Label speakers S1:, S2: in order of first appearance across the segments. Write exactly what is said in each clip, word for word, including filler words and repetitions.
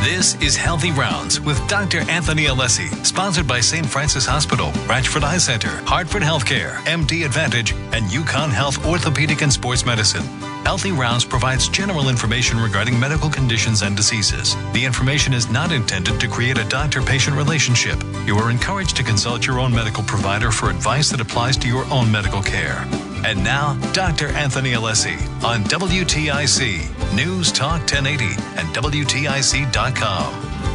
S1: This is Healthy Rounds with Doctor Anthony Alessi, sponsored by Saint Francis Hospital, Ratchford Eye Center, Hartford Healthcare, M D Advantage, and UConn Health Orthopedic and Sports Medicine. Healthy Rounds provides general information regarding medical conditions and diseases. The information is not intended to create a doctor-patient relationship. You are encouraged to consult your own medical provider for advice that applies to your own medical care. And now, Doctor Anthony Alessi on W T I C, News Talk ten eighty, and W T I C dot com.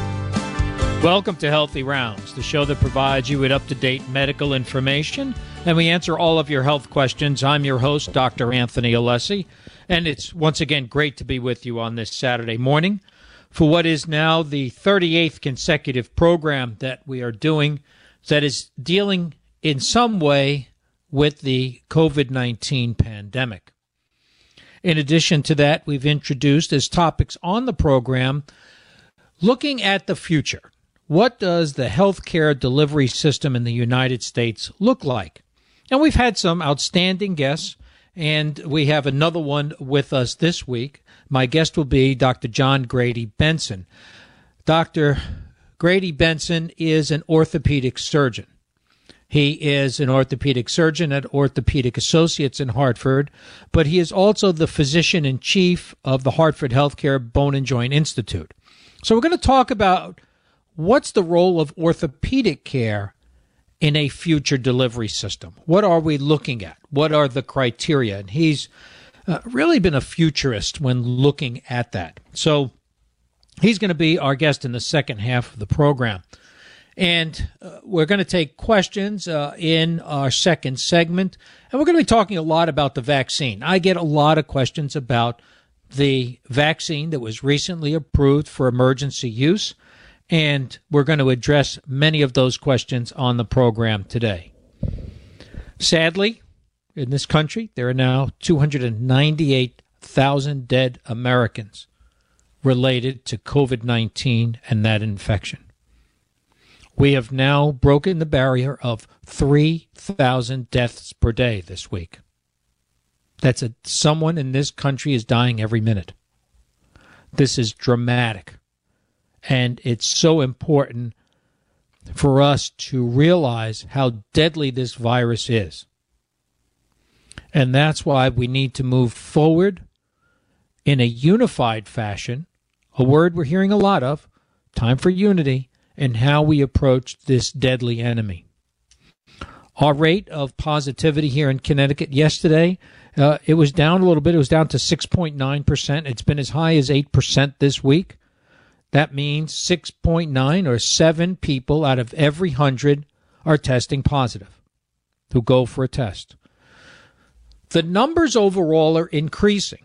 S2: Welcome to Healthy Rounds, the show that provides you with up-to-date medical information, and we answer all of your health questions. I'm your host, Doctor Anthony Alessi, and it's once again great to be with you on this Saturday morning for what is now the thirty-eighth consecutive program that we are doing that is dealing in some way with the COVID nineteen pandemic. In addition to that, we've introduced as topics on the program, looking at the future. What does the healthcare delivery system in the United States look like? And we've had some outstanding guests, and we have another one with us this week. My guest will be Doctor John Grady Benson. Doctor Grady Benson is an orthopedic surgeon. He is an orthopedic surgeon at Orthopedic Associates in Hartford, but he is also the physician-in-chief of the Hartford Healthcare Bone and Joint Institute. So we're going to talk about what's the role of orthopedic care in a future delivery system. What are we looking at? What are the criteria? And he's uh, really been a futurist when looking at that. So he's going to be our guest in the second half of the program. And uh, we're going to take questions uh, in our second segment, and we're going to be talking a lot about the vaccine. I get a lot of questions about the vaccine that was recently approved for emergency use, and we're going to address many of those questions on the program today. Sadly, in this country, there are now two hundred ninety-eight thousand dead Americans related to COVID nineteen and that infection. We have now broken the barrier of three thousand deaths per day this week. That's a, someone in this country is dying every minute. This is dramatic. And it's so important for us to realize how deadly this virus is. And that's why we need to move forward in a unified fashion, a word we're hearing a lot of, time for unity, and how we approach this deadly enemy. Our rate of positivity here in Connecticut yesterday, uh, it was down a little bit. It was down to six point nine percent. It's been as high as eight percent this week. That means six point nine or seven people out of every one hundred are testing positive who go for a test. The numbers overall are increasing.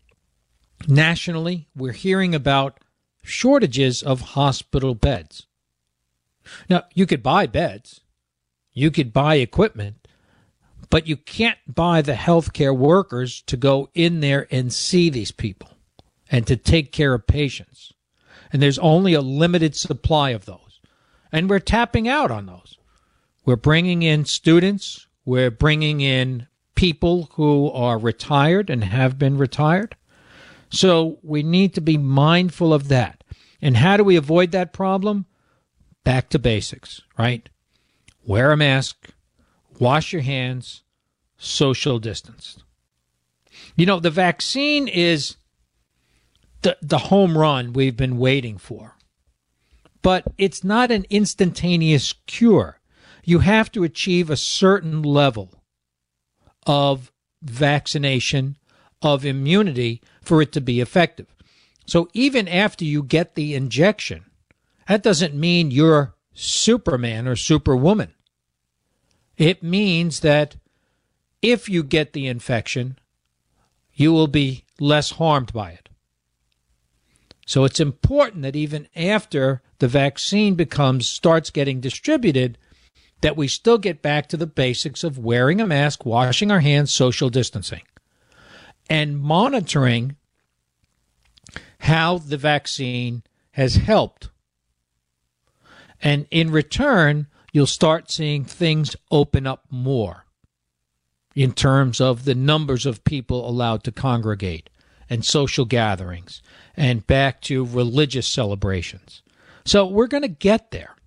S2: Nationally, we're hearing about shortages of hospital beds. Now, you could buy beds, you could buy equipment, but you can't buy the healthcare workers to go in there and see these people and to take care of patients. And there's only a limited supply of those. And we're tapping out on those. We're bringing in students. We're bringing in people who are retired and have been retired. So we need to be mindful of that. And how do we avoid that problem? Back to basics, right? Wear a mask, wash your hands, social distance. You know, the vaccine is the, the home run we've been waiting for. But it's not an instantaneous cure. You have to achieve a certain level of vaccination, of immunity, for it to be effective. So even after you get the injection, that doesn't mean you're Superman or Superwoman. It means that if you get the infection, you will be less harmed by it. So it's important that even after the vaccine becomes starts getting distributed, that we still get back to the basics of wearing a mask, washing our hands, social distancing, and monitoring how the vaccine has helped. And in return, you'll start seeing things open up more in terms of the numbers of people allowed to congregate and social gatherings and back to religious celebrations. So we're going to get there.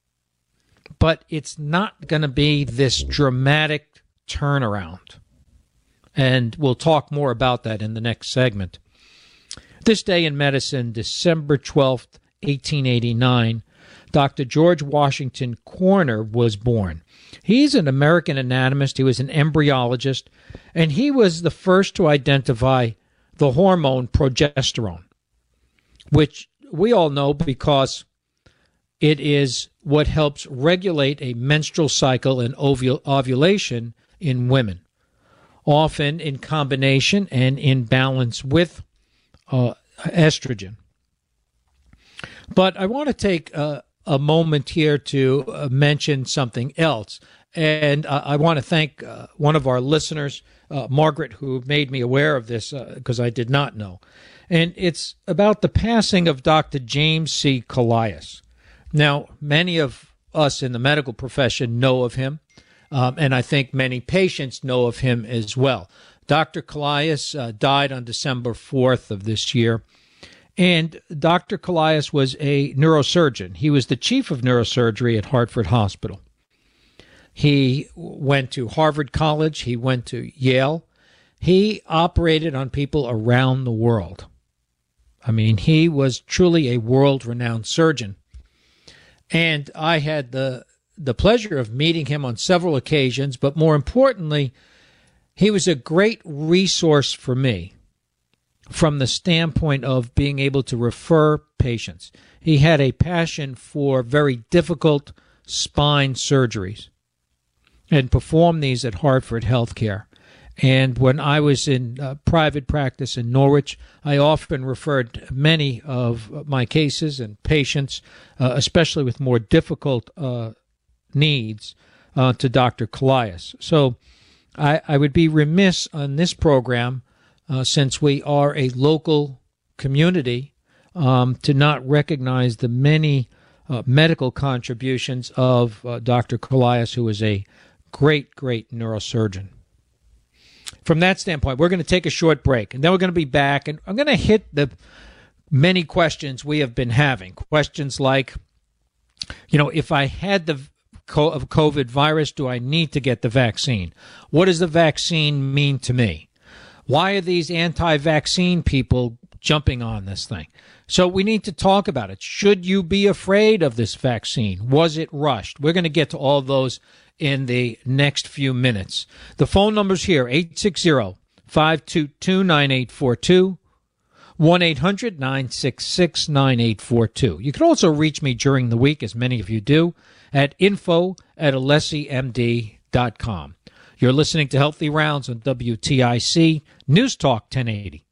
S2: But it's not going to be this dramatic turnaround. And we'll talk more about that in the next segment. This day in medicine, December twelfth, eighteen eighty-nine, Doctor George Washington Corner was born. He's an American anatomist. He was an embryologist, and he was the first to identify the hormone progesterone, which we all know because it is what helps regulate a menstrual cycle and ovul- ovulation in women, often in combination and in balance with uh, estrogen. But I want to take uh, a moment here to uh, mention something else. And uh, I want to thank uh, one of our listeners, uh, Margaret, who made me aware of this because uh, I did not know. And it's about the passing of Doctor James C. Callias. Now, many of us in the medical profession know of him, um, and I think many patients know of him as well. Doctor Callias uh, died on December fourth of this year. And Doctor Callias was a neurosurgeon. He was the chief of neurosurgery at Hartford Hospital. He went to Harvard College. He went to Yale. He operated on people around the world. I mean, he was truly a world-renowned surgeon. And I had the the pleasure of meeting him on several occasions, but more importantly, he was a great resource for me from the standpoint of being able to refer patients. He had a passion for very difficult spine surgeries and performed these at Hartford Healthcare. And when I was in uh, private practice in Norwich, I often referred many of my cases and patients, uh, especially with more difficult uh, needs, uh, to Doctor Callias. So I, I would be remiss on this program, uh, since we are a local community, um, to not recognize the many uh, medical contributions of uh, Doctor Callias, who was a great, great neurosurgeon. From that standpoint, we're going to take a short break, and then we're going to be back, and I'm going to hit the many questions we have been having. Questions like, you know, if I had the COVID virus, do I need to get the vaccine? What does the vaccine mean to me? Why are these anti-vaccine people jumping on this thing? So we need to talk about it. Should you be afraid of this vaccine? Was it rushed? We're going to get to all those in the next few minutes. The phone number's here, eight six zero, five two two, nine eight four two, one eight hundred, nine six six, nine eight four two. You can also reach me during the week, as many of you do, at info at alessi m d dot com. You're listening to Healthy Rounds on W T I C News Talk ten eighty.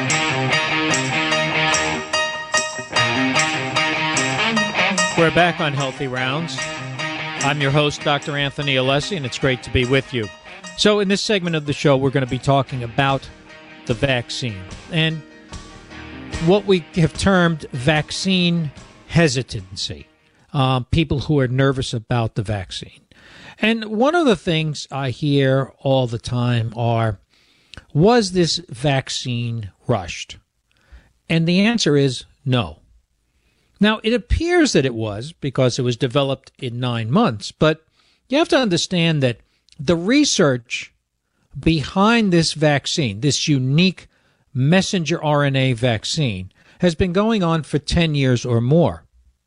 S2: We're back on Healthy Rounds. I'm your host, Doctor Anthony Alessi, and it's great to be with you. So in this segment of the show, we're going to be talking about the vaccine and what we have termed vaccine hesitancy, um, people who are nervous about the vaccine. And one of the things I hear all the time are, was this vaccine rushed? And the answer is no. Now, it appears that it was because it was developed in nine months, but you have to understand that the research behind this vaccine, this unique messenger R N A vaccine, has been going on for ten years or more.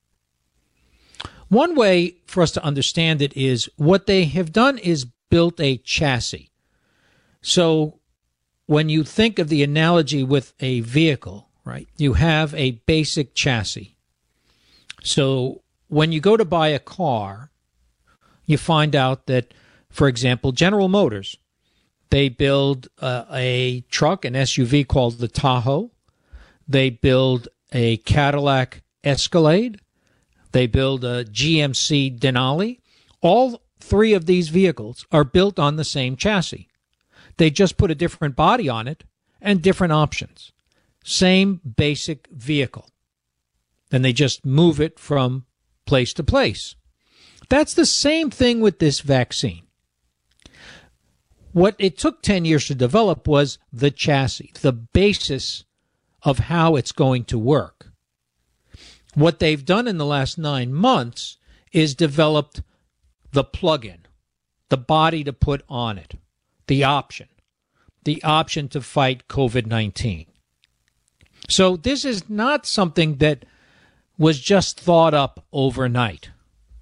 S2: One way for us to understand it is what they have done is built a chassis. So when you think of the analogy with a vehicle, right, you have a basic chassis. So when you go to buy a car, you find out that, for example, General Motors, they build uh, a truck, an S U V called the Tahoe. They build a Cadillac Escalade. They build a G M C Denali. All three of these vehicles are built on the same chassis. They just put a different body on it and different options. Same basic vehicle. Then they just move it from place to place. That's the same thing with this vaccine. What it took ten years to develop was the chassis, the basis of how it's going to work. What they've done in the last nine months is developed the plug-in, the body to put on it, the option, the option to fight COVID nineteen. So this is not something that was just thought up overnight.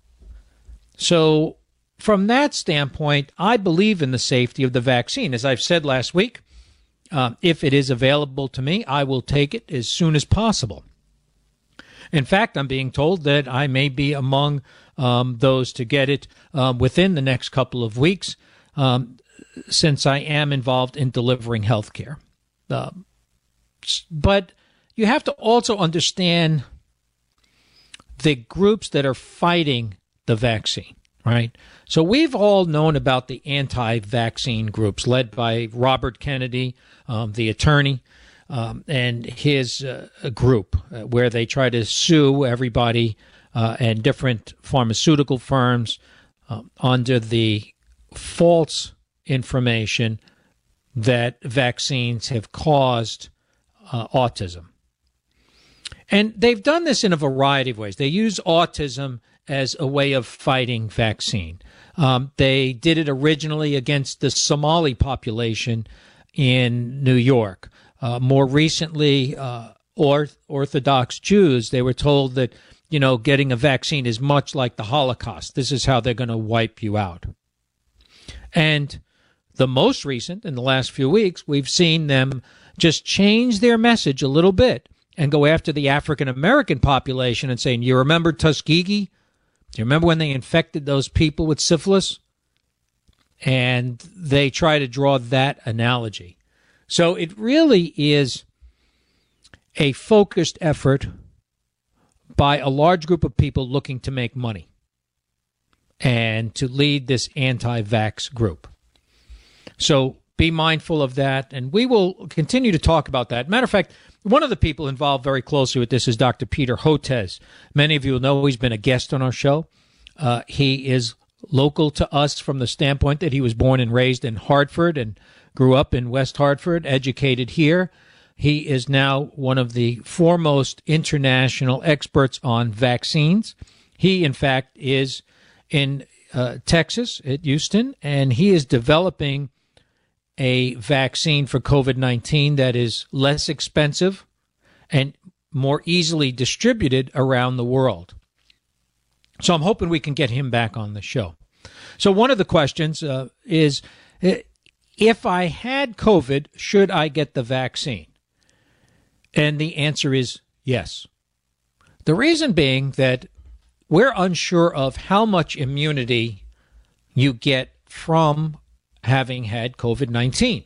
S2: So from that standpoint, I believe in the safety of the vaccine. As I've said last week, uh, if it is available to me, I will take it as soon as possible. In fact, I'm being told that I may be among um, those to get it um, within the next couple of weeks, um, since I am involved in delivering health care. Uh, but you have to also understand the groups that are fighting the vaccine, right? So we've all known about the anti-vaccine groups led by Robert Kennedy, um, the attorney, um, and his uh, group, uh, where they try to sue everybody uh, and different pharmaceutical firms um, under the false information that vaccines have caused uh, autism. And they've done this in a variety of ways. They use autism as a way of fighting vaccine. Um, they did it originally against the Somali population in New York. Uh, more recently, uh, orth- Orthodox Jews, they were told that, you know, getting a vaccine is much like the Holocaust. This is how they're going to wipe you out. And the most recent, in the last few weeks, we've seen them just change their message a little bit and go after the African-American population and saying, you remember Tuskegee? Do you remember when they infected those people with syphilis? And they try to draw that analogy. So it really is a focused effort by a large group of people looking to make money and to lead this anti-vax group. So be mindful of that, and we will continue to talk about that. Matter of fact, one of the people involved very closely with this is Doctor Peter Hotez. Many of you know he's been a guest on our show. Uh, he is local to us from the standpoint that he was born and raised in Hartford and grew up in West Hartford, educated here. He is now one of the foremost international experts on vaccines. He, in fact, is in uh, Texas at Houston, and he is developing a vaccine for COVID nineteen that is less expensive and more easily distributed around the world. So I'm hoping we can get him back on the show. So one of the questions uh, is, if I had COVID, should I get the vaccine? And the answer is yes. The reason being that we're unsure of how much immunity you get from having had COVID nineteen.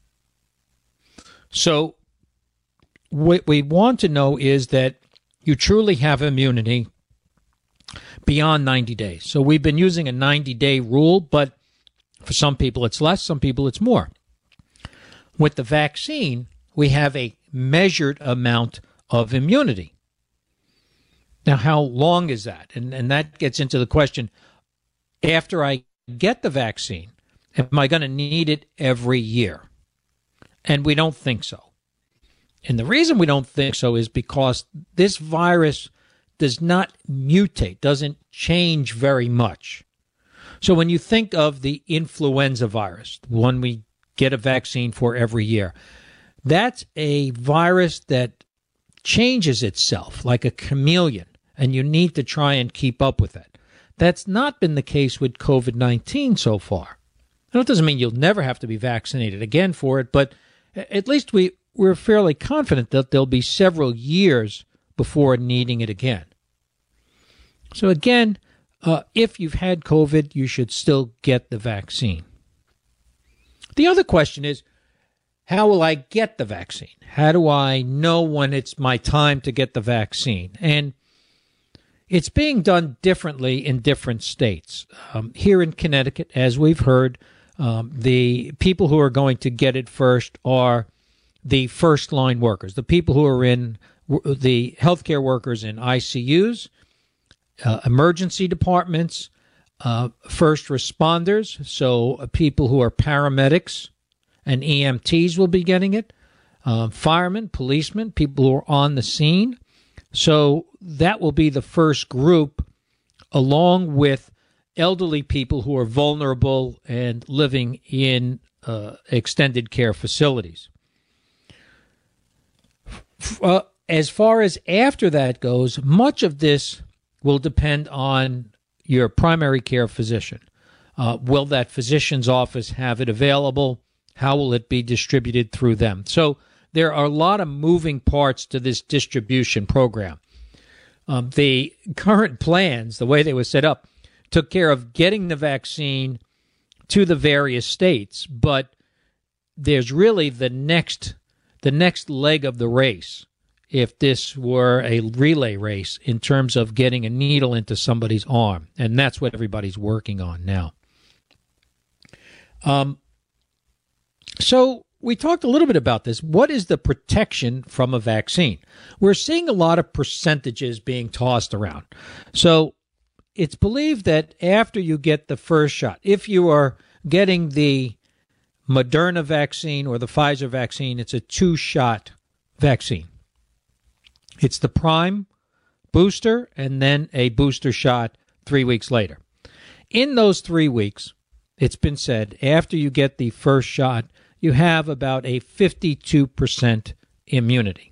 S2: So what we want to know is that you truly have immunity beyond ninety days. So we've been using a ninety-day rule, but for some people it's less, some people it's more. With the vaccine, we have a measured amount of immunity. Now, how long is that? And, and that gets into the question, after I get the vaccine, am I going to need it every year? And we don't think so. And the reason we don't think so is because this virus does not mutate, doesn't change very much. So when you think of the influenza virus, the one we get a vaccine for every year, that's a virus that changes itself like a chameleon, and you need to try and keep up with it. That's not been the case with COVID nineteen so far. Now, it doesn't mean you'll never have to be vaccinated again for it, but at least we, we're fairly confident that there'll be several years before needing it again. So again, uh, if you've had COVID, you should still get the vaccine. The other question is, how will I get the vaccine? How do I know when it's my time to get the vaccine? And it's being done differently in different states. Um, here in Connecticut, as we've heard, um, the people who are going to get it first are the first-line workers, the people who are in the healthcare workers in I C Us, uh, emergency departments, uh, first responders, so people who are paramedics and E M Ts will be getting it, uh, firemen, policemen, people who are on the scene. So that will be the first group, along with elderly people who are vulnerable and living in uh, extended care facilities. Uh, as far as after that goes, much of this will depend on your primary care physician. Uh, will that physician's office have it available? How will it be distributed through them? So there are a lot of moving parts to this distribution program. Um, the current plans, the way they were set up, took care of getting the vaccine to the various states, but there's really the next the next leg of the race, if this were a relay race, in terms of getting a needle into somebody's arm, and that's what everybody's working on now. Um, so we talked a little bit about this. What is the protection from a vaccine? We're seeing a lot of percentages being tossed around. So it's believed that after you get the first shot, if you are getting the Moderna vaccine or the Pfizer vaccine, it's a two-shot vaccine. It's the prime booster and then a booster shot three weeks later. In those three weeks, it's been said, after you get the first shot, you have about a fifty-two percent immunity.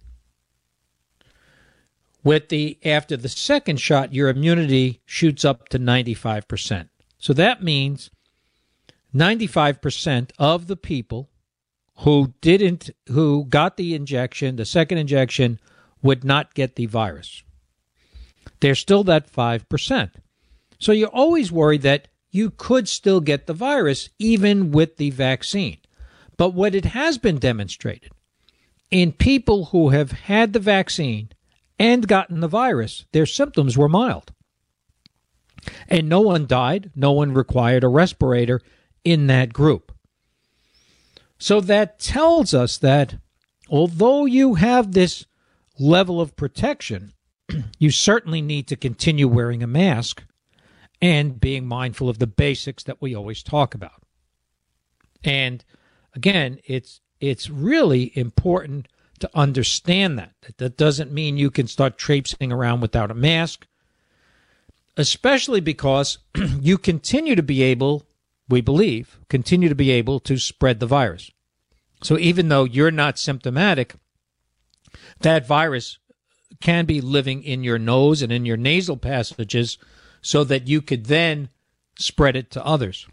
S2: With the after the second shot, your immunity shoots up to ninety-five percent. So that means ninety-five percent of the people who didn't who got the injection, the second injection, would not get the virus. There's still that five percent. So you're always worried that you could still get the virus even with the vaccine. But what it has been demonstrated in people who have had the vaccine and gotten the virus, their symptoms were mild. And no one died. No one required a respirator in that group. So that tells us that although you have this level of protection, you certainly need to continue wearing a mask and being mindful of the basics that we always talk about. And again, it's it's really important to understand that. That doesn't mean you can start traipsing around without a mask, especially because you continue to be able, we believe, continue to be able to spread the virus. So even though you're not symptomatic, that virus can be living in your nose and in your nasal passages so that you could then spread it to others.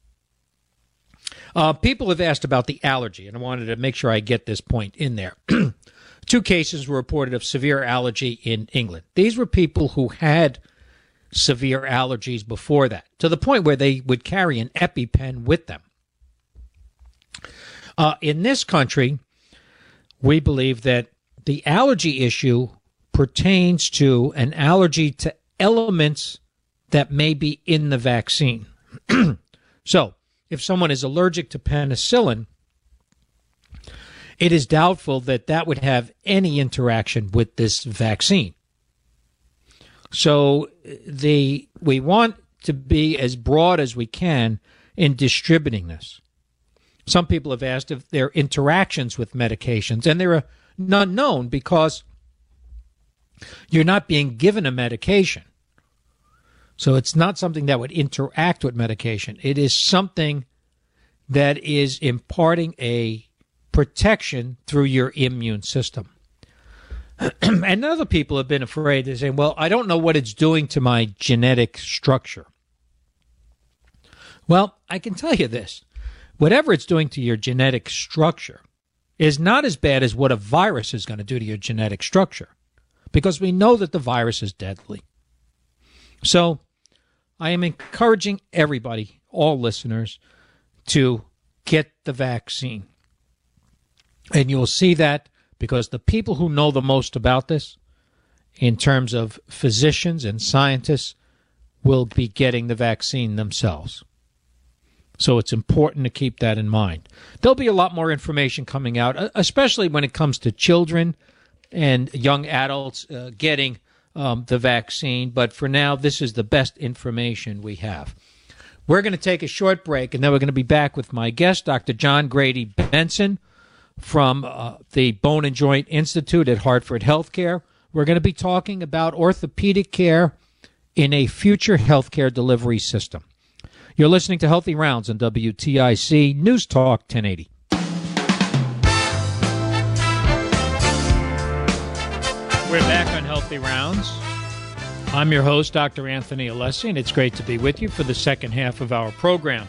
S2: Uh, people have asked about the allergy, and I wanted to make sure I get this point in there. Two cases were reported of severe allergy in England. These were people who had severe allergies before that, to the point where they would carry an EpiPen with them. Uh, in this country, we believe that the allergy issue pertains to an allergy to elements that may be in the vaccine. So, if someone is allergic to penicillin, it is doubtful that that would have any interaction with this vaccine. So the we want to be as broad as we can in distributing this. Some people have asked if there are interactions with medications, and there are none known because you're not being given a medication. So it's not something that would interact with medication. It is something that is imparting a protection through your immune system. And other people have been afraid. They're saying, well, I don't know what it's doing to my genetic structure. Well, I can tell you this. Whatever it's doing to your genetic structure is not as bad as what a virus is going to do to your genetic structure, because we know that the virus is deadly. So I am encouraging everybody, all listeners, to get the vaccine. And you'll see that because the people who know the most about this, in terms of physicians and scientists, will be getting the vaccine themselves. So it's important to keep that in mind. There'll be a lot more information coming out, especially when it comes to children and young adults uh, getting um, the vaccine, but for now, this is the best information we have. We're going to take a short break, and then we're going to be back with my guest, Doctor John Grady Benson from uh, the Bone and Joint Institute at Hartford Healthcare. We're going to be talking about orthopedic care in a future healthcare delivery system. You're listening to Healthy Rounds on W T I C News Talk ten eighty. We're back on Healthy Rounds. I'm your host, Doctor Anthony Alessi, and it's great to be with you for the second half of our program.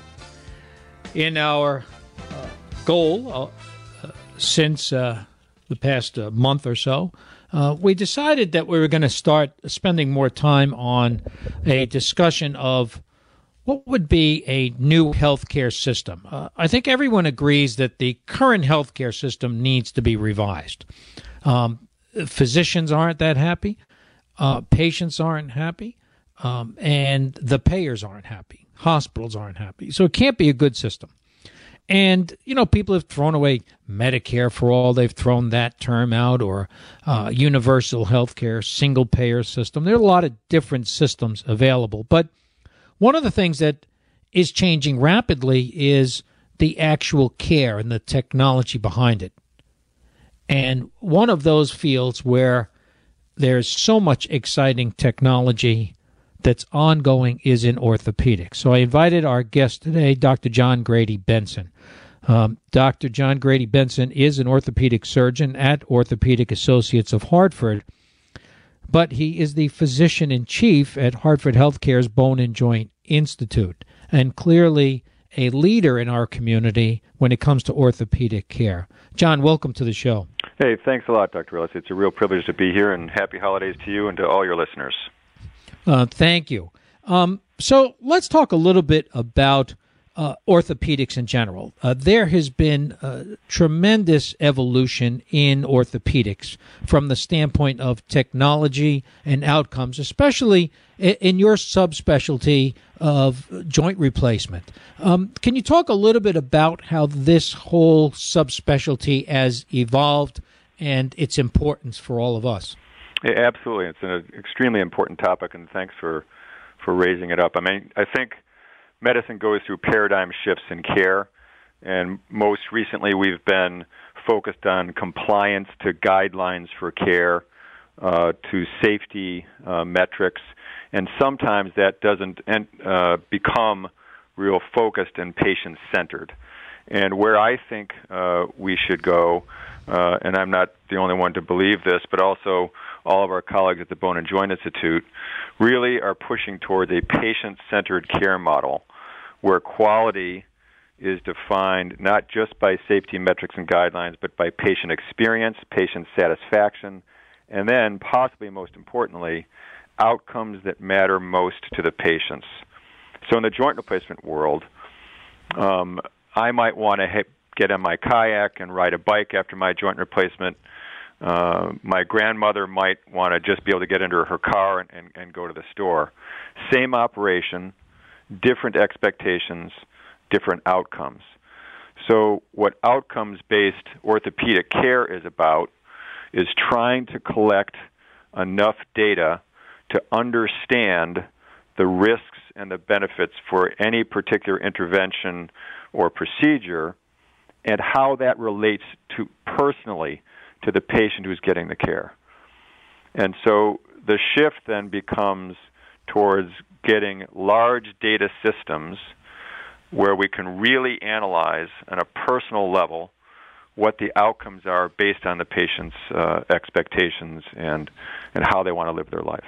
S2: In our uh, goal uh, uh, since uh, the past uh, month or so, uh, we decided that we were going to start spending more time on a discussion of what would be a new healthcare system. Uh, I think everyone agrees that the current healthcare system needs to be revised. Um, physicians aren't that happy. Uh, patients aren't happy, um, and the payers aren't happy. Hospitals aren't happy. So it can't be a good system. And, you know, people have thrown away Medicare for all. They've thrown that term out, or uh, universal health care, single-payer system. There are a lot of different systems available. But one of the things that is changing rapidly is the actual care and the technology behind it. And one of those fields where there's so much exciting technology that's ongoing is in orthopedics. So I invited our guest today, Doctor John Grady Benson. Um, Doctor John Grady Benson is an orthopedic surgeon at Orthopedic Associates of Hartford, but he is the physician-in-chief at Hartford Healthcare's Bone and Joint Institute, and clearly a leader in our community when it comes to orthopedic care. John, welcome to the show.
S3: Hey, thanks a lot, Doctor Ellis. It's a real privilege to be here, and happy holidays to you and to all your listeners.
S2: Uh, thank you. Um, so let's talk a little bit about uh, orthopedics in general. Uh, there has been uh, tremendous evolution in orthopedics from the standpoint of technology and outcomes, especially in, in your subspecialty of joint replacement. Um, can you talk a little bit about how this whole subspecialty has evolved and its importance for all of us?
S3: Yeah, absolutely. It's an extremely important topic, and thanks for, for raising it up. I mean, I think medicine goes through paradigm shifts in care, and most recently we've been focused on compliance to guidelines for care, uh, to safety uh, metrics, and sometimes that doesn't uh, become real focused and patient-centered. And where I think uh, we should go, uh, and I'm not the only one to believe this, but also all of our colleagues at the Bone and Joint Institute really are pushing towards a patient-centered care model where quality is defined not just by safety metrics and guidelines, but by patient experience, patient satisfaction, and then, possibly most importantly, outcomes that matter most to the patients. So in the joint replacement world, um, I might want to ha- get on my kayak and ride a bike after my joint replacement. Uh, my grandmother might want to just be able to get into her car and, and, and go to the store. Same operation, different expectations, different outcomes. So what outcomes-based orthopedic care is about is trying to collect enough data to understand the risks and the benefits for any particular intervention or procedure and how that relates to personally to the patient who's getting the care. And so the shift then becomes towards getting large data systems where we can really analyze on a personal level what the outcomes are based on the patient's uh, expectations and, and how they want to live their life.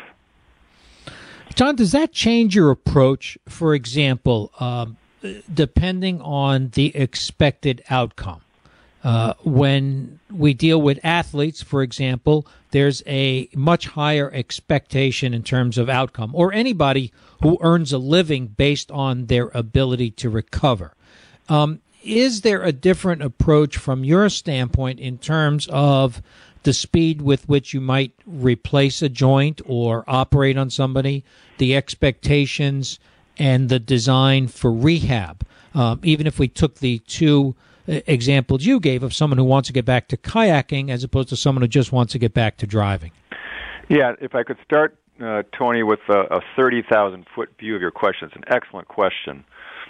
S2: John, does that change your approach, for example, um, depending on the expected outcome? Uh, when we deal with athletes, for example, there's a much higher expectation in terms of outcome, or anybody who earns a living based on their ability to recover. Um, is there a different approach from your standpoint in terms of the speed with which you might replace a joint or operate on somebody, the expectations and the design for rehab? Um, even if we took the two examples you gave of someone who wants to get back to kayaking as opposed to someone who just wants to get back to driving.
S3: Yeah, if I could start, uh, Tony, with a, a thirty thousand foot view of your question. It's an excellent question.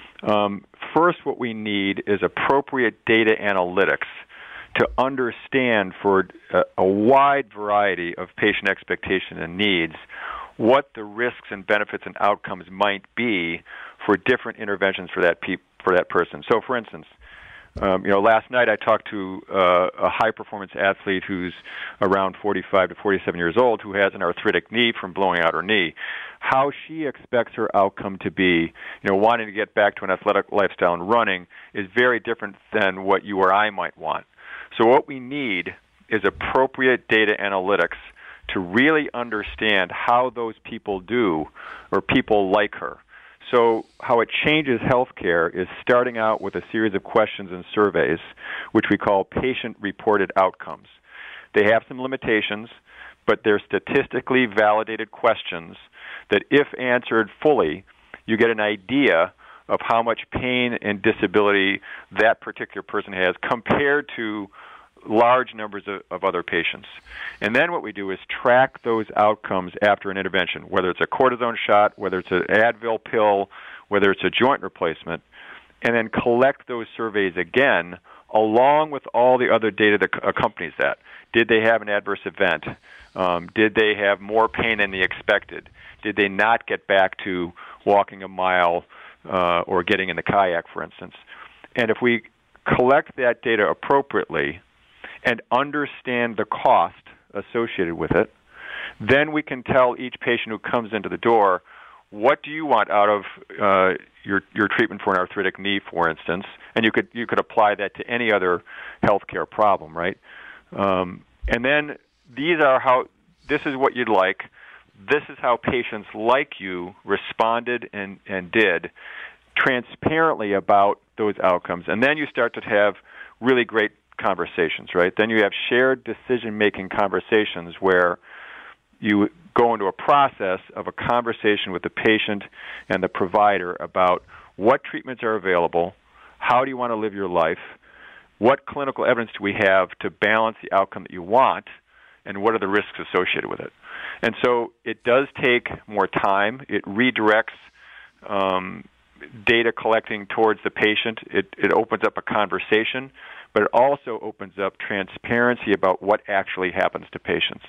S3: Um, first, what we need is appropriate data analytics to understand for a, a wide variety of patient expectation and needs what the risks and benefits and outcomes might be for different interventions for that pe- for that person. So, for instance, um, you know, last night I talked to uh, a high-performance athlete who's around forty-five to forty-seven years old who has an arthritic knee from blowing out her knee. How she expects her outcome to be, you know, wanting to get back to an athletic lifestyle and running is very different than what you or I might want. So what we need is appropriate data analytics to really understand how those people do or people like her. So how it changes healthcare is starting out with a series of questions and surveys, which we call patient-reported outcomes. They have some limitations, but they're statistically validated questions that, if answered fully, you get an idea of how much pain and disability that particular person has compared to large numbers of, of other patients. And then what we do is track those outcomes after an intervention, whether it's a cortisone shot, whether it's an Advil pill, whether it's a joint replacement, and then collect those surveys again along with all the other data that accompanies that. Did they have an adverse event? Um, did they have more pain than they expected? Did they not get back to walking a mile uh, or getting in the kayak, for instance? And if we collect that data appropriately and understand the cost associated with it, then we can tell each patient who comes into the door, what do you want out of uh, your your treatment for an arthritic knee, for instance? And you could you could apply that to any other healthcare problem, right? Um, and then these are how this is what you'd like. This is how patients like you responded and, and did transparently about those outcomes. And then you start to have really great conversations, right? Then you have shared decision-making conversations where you go into a process of a conversation with the patient and the provider about what treatments are available, how do you want to live your life, what clinical evidence do we have to balance the outcome that you want, and what are the risks associated with it. And so it does take more time. It redirects um, data collecting towards the patient. It, it opens up a conversation, but it also opens up transparency about what actually happens to patients.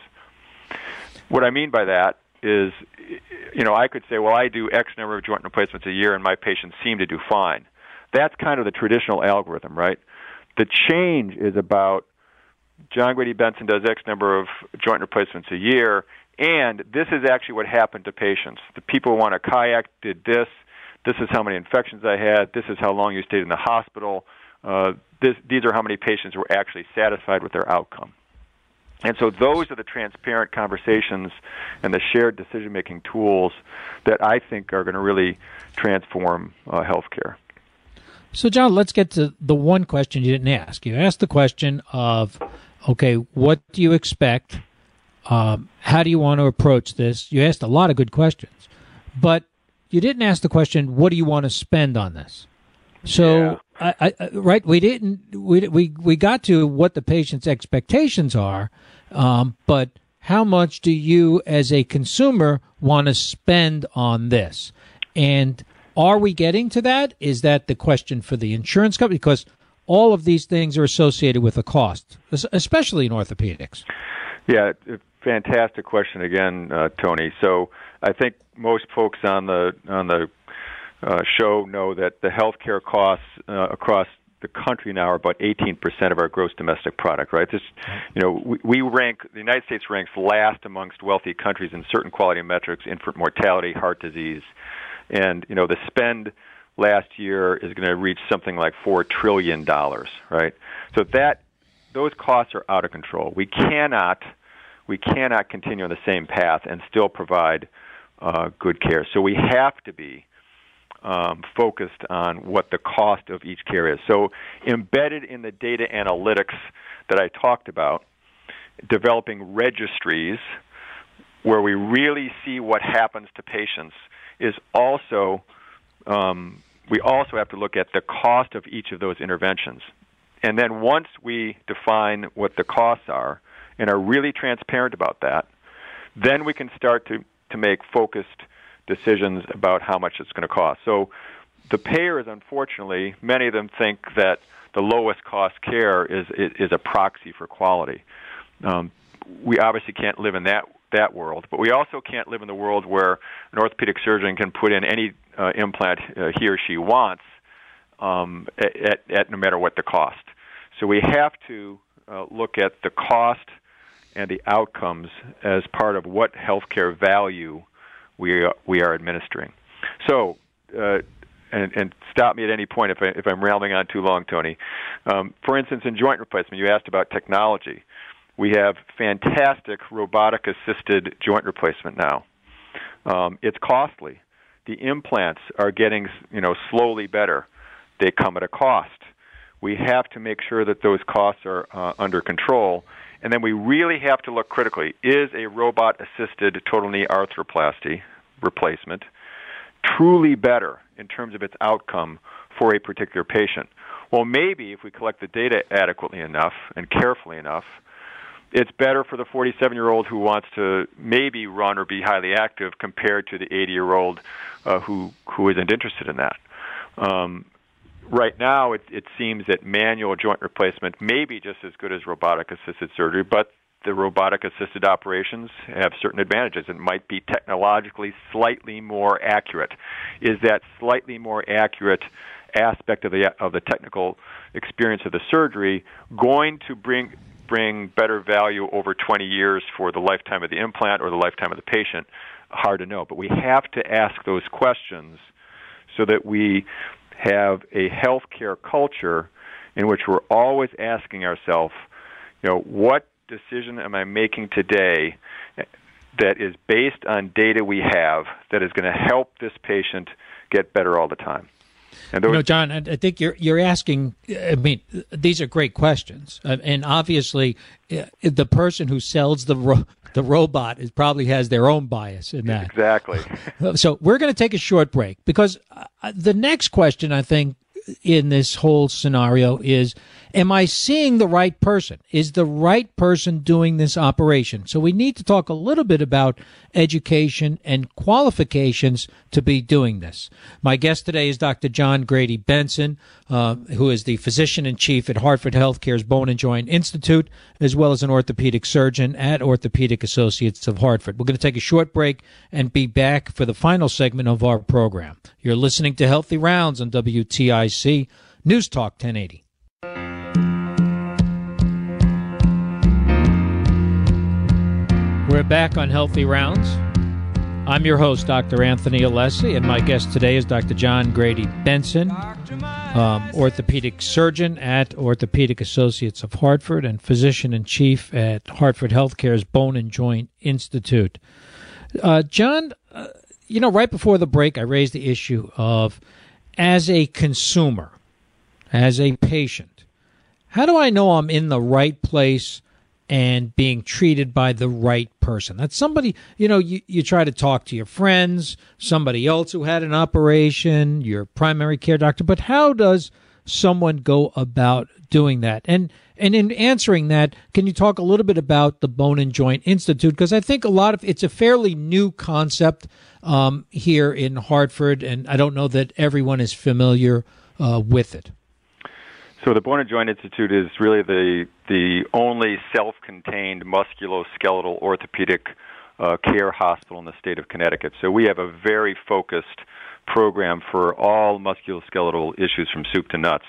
S3: What I mean by that is, you know, I could say, well, I do X number of joint replacements a year and my patients seem to do fine. That's kind of the traditional algorithm, right? The change is about John Grady Benson does X number of joint replacements a year, and this is actually what happened to patients. The people who want a kayak did this. This is how many infections I had. This is how long you stayed in the hospital. Uh, this, these are how many patients were actually satisfied with their outcome. And so those are the transparent conversations and the shared decision-making tools that I think are going to really transform uh, healthcare.
S2: So, John, let's get to the one question you didn't ask. You asked the question of, okay, what do you expect? Um, how do you want to approach this? You asked a lot of good questions, but you didn't ask the question, what do you want to spend on this? So, yeah. I, I, right, we didn't, we, we, we got to what the patient's expectations are, um, but how much do you as a consumer want to spend on this? And are we getting to that? Is that the question for the insurance company? Because all of these things are associated with a cost, especially in orthopedics.
S3: Yeah, fantastic question again, uh, Tony. So I think most folks on the on the uh, show know that the healthcare costs uh, across the country now are about eighteen percent of our gross domestic product. Right? This, you know, we, we rank the United States ranks last amongst wealthy countries in certain quality metrics: infant mortality, heart disease. And, you know, the spend last year is going to reach something like four trillion dollars, right? So that those costs are out of control. We cannot we cannot continue on the same path and still provide uh, good care. So we have to be um, focused on what the cost of each care is. So embedded in the data analytics that I talked about, developing registries where we really see what happens to patients is also, um, we also have to look at the cost of each of those interventions. And then once we define what the costs are and are really transparent about that, then we can start to, to make focused decisions about how much it's going to cost. So the payers, unfortunately, many of them think that the lowest cost care is, is, is a proxy for quality. Um, we obviously can't live in that that world, but we also can't live in the world where an orthopedic surgeon can put in any uh, implant uh, he or she wants um, at, at, at no matter what the cost. So we have to uh, look at the cost and the outcomes as part of what healthcare value we are, we are administering. So, uh, and, and stop me at any point if, I, if I'm rambling on too long, Tony. Um, for instance, in joint replacement, you asked about technology. We have fantastic robotic-assisted joint replacement now. Um, it's costly. The implants are getting, you know, slowly better. They come at a cost. We have to make sure that those costs are uh, under control. And then we really have to look critically. Is a robot-assisted total knee arthroplasty replacement truly better in terms of its outcome for a particular patient? Well, maybe if we collect the data adequately enough and carefully enough, it's better for the forty-seven-year-old who wants to maybe run or be highly active compared to the eighty-year-old uh, who who isn't interested in that. Um, right now, it, it seems that manual joint replacement may be just as good as robotic-assisted surgery, but the robotic-assisted operations have certain advantages. It might be technologically slightly more accurate. Is that slightly more accurate aspect of the of the technical experience of the surgery going to bring bring better value over twenty years for the lifetime of the implant or the lifetime of the patient? Hard to know. But we have to ask those questions so that we have a healthcare culture in which we're always asking ourselves, you know, what decision am I making today that is based on data we have that is going to help this patient get better all the time? And those-
S2: you know, John, I think you're you're asking. I mean, these are great questions, uh, and obviously, uh, the person who sells the ro- the robot is probably has their own bias in that.
S3: Exactly.
S2: So we're going to take a short break because uh, the next question, I think, in this whole scenario is, am I seeing the right person? Is the right person doing this operation? So we need to talk a little bit about education and qualifications to be doing this. My guest today is Doctor John Grady Benson, uh, who is the physician-in-chief at Hartford Healthcare's Bone and Joint Institute, as well as an orthopedic surgeon at Orthopedic Associates of Hartford. We're going to take a short break and be back for the final segment of our program. You're listening to Healthy Rounds on W T I C News Talk ten eighty. We're back on Healthy Rounds. I'm your host, Doctor Anthony Alessi, and my guest today is Doctor John Grady Benson, um, orthopedic surgeon at Orthopedic Associates of Hartford and physician-in-chief at Hartford Healthcare's Bone and Joint Institute. Uh, John, uh, you know, right before the break, I raised the issue of, as a consumer, as a patient, how do I know I'm in the right place and being treated by the right person? That's somebody, you know, you, you try to talk to your friends, somebody else who had an operation, your primary care doctor, but how does someone go about doing that? And and in answering that, can you talk a little bit about the Bone and Joint Institute? Because I think a lot of, it's a fairly new concept um, here in Hartford, and I don't know that everyone is familiar uh, with it.
S3: So the Bone and Joint Institute is really the the only self-contained musculoskeletal orthopedic uh, care hospital in the state of Connecticut. So we have a very focused program for all musculoskeletal issues from soup to nuts.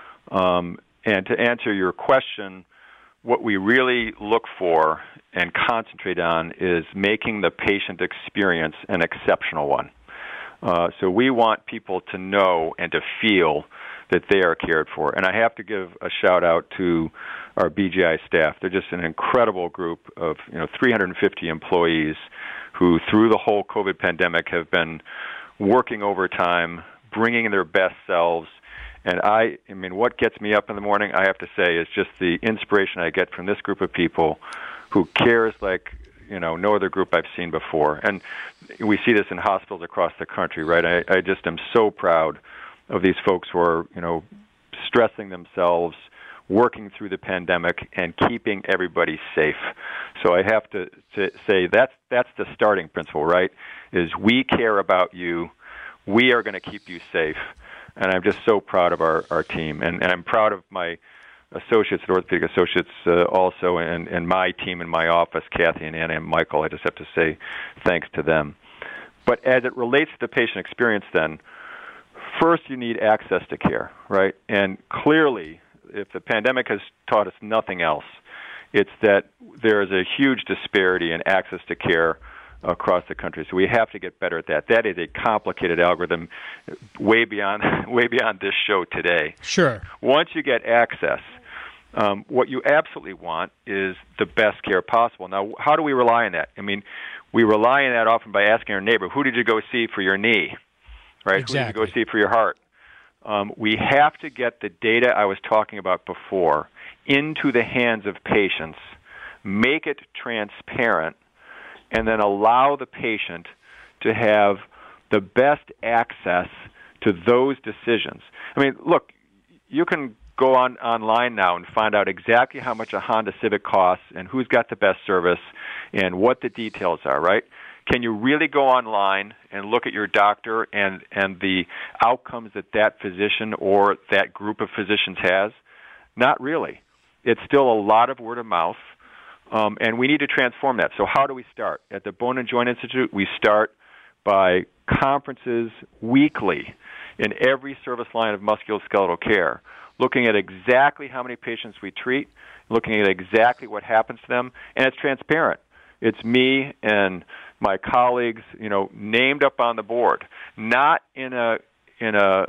S3: Um, and to answer your question, what we really look for and concentrate on is making the patient experience an exceptional one. Uh, so we want people to know and to feel that they are cared for. And I have to give a shout out to our B G I staff. They're just an incredible group of, you know, three hundred fifty employees who through the whole COVID pandemic have been working overtime, bringing their best selves. And I, I mean, what gets me up in the morning, I have to say, is just the inspiration I get from this group of people who cares like, you know, no other group I've seen before. And we see this in hospitals across the country, right? I, I just am so proud of these folks who are, you know, stressing themselves, working through the pandemic and keeping everybody safe. So I have to, to say that's that's the starting principle, right? Is we care about you, we are going to keep you safe, and I'm just so proud of our, our team, and, and I'm proud of my associates at Orthopedic Associates uh, also, and, and my team in my office, Kathy and Anna and Michael. I just have to say thanks to them. But as it relates to the patient experience then, first you need access to care, right? And clearly, if the pandemic has taught us nothing else, it's that there is a huge disparity in access to care across the country. So we have to get better at that. That is a complicated algorithm way beyond way beyond this show today.
S2: Sure.
S3: Once you get access, um, what you absolutely want is the best care possible. Now, how do we rely on that? I mean, we rely on that often by asking our neighbor, who did you go see for your knee? Right?
S2: Exactly.
S3: Who did you go see for your heart? Um, we have to get the data I was talking about before into the hands of patients, make it transparent, and then allow the patient to have the best access to those decisions. I mean, look, you can go on online now and find out exactly how much a Honda Civic costs and who's got the best service and what the details are, right? Can you really go online and look at your doctor and, and the outcomes that that physician or that group of physicians has? Not really. It's still a lot of word of mouth, um, and we need to transform that. So how do we start? At the Bone and Joint Institute, we start by conferences weekly in every service line of musculoskeletal care, looking at exactly how many patients we treat, looking at exactly what happens to them, and it's transparent. It's me and my colleagues, you know, named up on the board, not in a in a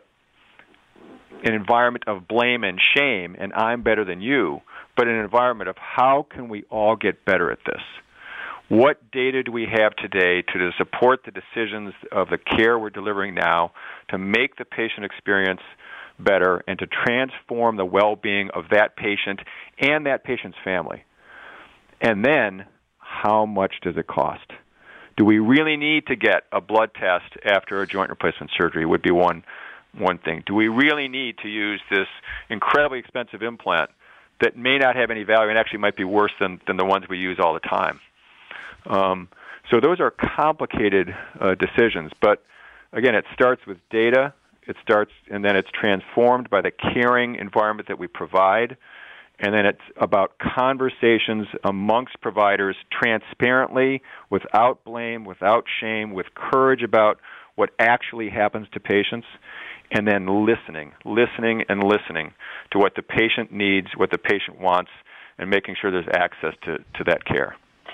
S3: an environment of blame and shame, and I'm better than you, but an environment of how can we all get better at this? What data do we have today to support the decisions of the care we're delivering now to make the patient experience better and to transform the well-being of that patient and that patient's family? And then, how much does it cost? Do we really need to get a blood test after a joint replacement surgery would be one one thing. Do we really need to use this incredibly expensive implant that may not have any value and actually might be worse than, than the ones we use all the time? Um, so those are complicated uh, decisions. But, again, it starts with data. It starts, and then it's transformed by the caring environment that we provide. And then it's about conversations amongst providers transparently, without blame, without shame, with courage about what actually happens to patients, and then listening, listening and listening to what the patient needs, what the patient wants, and making sure there's access to, to that care.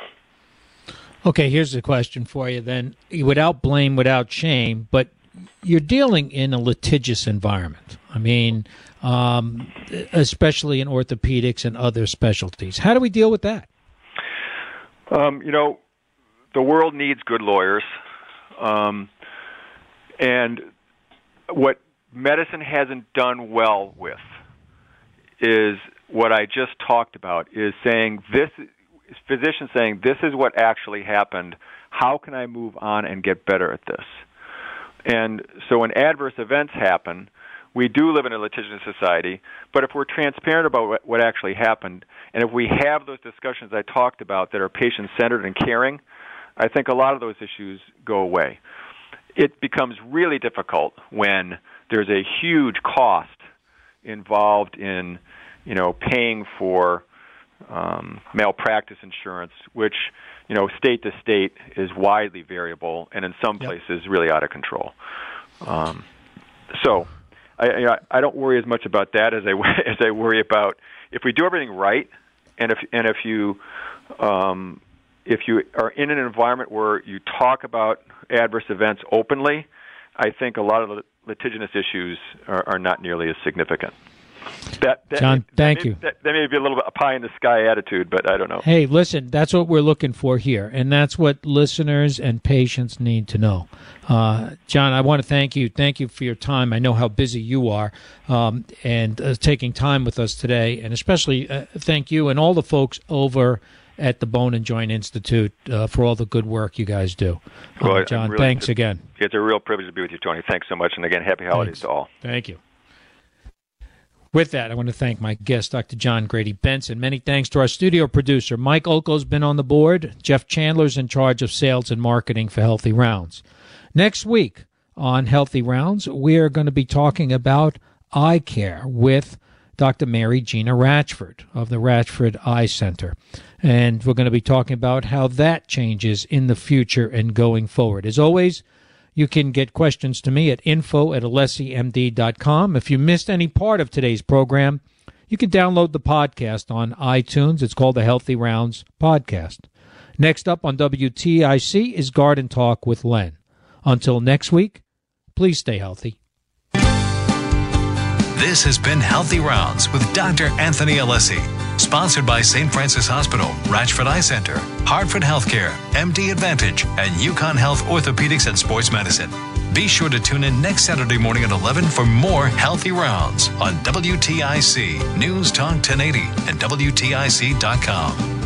S2: Okay, here's a question for you then. Without blame, without shame, but you're dealing in a litigious environment. I mean, um, especially in orthopedics and other specialties. How do we deal with that?
S3: Um, you know, the world needs good lawyers. Um, and what medicine hasn't done well with is what I just talked about, is saying this, physicians saying, this is what actually happened. How can I move on and get better at this? And so when adverse events happen, we do live in a litigious society, but if we're transparent about what, what actually happened, and if we have those discussions I talked about that are patient-centered and caring, I think a lot of those issues go away. It becomes really difficult when there's a huge cost involved in, you know, paying for um, malpractice insurance, which, you know, state to state is widely variable and in some places yep. really out of control. Um, so I, you know, I don't worry as much about that as I as I worry about if we do everything right, and if and if you um, if you are in an environment where you talk about adverse events openly, I think a lot of the litigious issues are, are not nearly as significant. That, that,
S2: John,
S3: that
S2: thank
S3: may,
S2: you.
S3: That, that may be a little bit a pie-in-the-sky attitude, but I don't know.
S2: Hey, listen, that's what we're looking for here, and that's what listeners and patients need to know. Uh, John, I want to thank you. Thank you for your time. I know how busy you are, um, and uh, taking time with us today, and especially uh, thank you and all the folks over at the Bone and Joint Institute uh, for all the good work you guys do. Uh,
S3: well,
S2: John,
S3: really,
S2: thanks again.
S3: It's a real privilege to be with you, Tony. Thanks so much, and again, happy holidays
S2: thanks.
S3: to all.
S2: Thank you. With that, I want to thank my guest, Doctor John Grady Benson. Many thanks to our studio producer. Mike Olko's been on the board. Jeff Chandler's in charge of sales and marketing for Healthy Rounds. Next week on Healthy Rounds, we are going to be talking about eye care with Doctor Mary Gina Ratchford of the Ratchford Eye Center. And we're going to be talking about how that changes in the future and going forward. As always, you can get questions to me at info at alessi m d dot com. If you missed any part of today's program, you can download the podcast on iTunes. It's called the Healthy Rounds Podcast. Next up on W T I C is Garden Talk with Len. Until next week, please stay healthy.
S1: This has been Healthy Rounds with Doctor Anthony Alessi, sponsored by Saint Francis Hospital, Ratchford Eye Center, Hartford Healthcare, M D Advantage, and Yukon Health Orthopedics and Sports Medicine. Be sure to tune in next Saturday morning at eleven for more Healthy Rounds on W T I C, News Talk ten eighty, and W T I C dot com.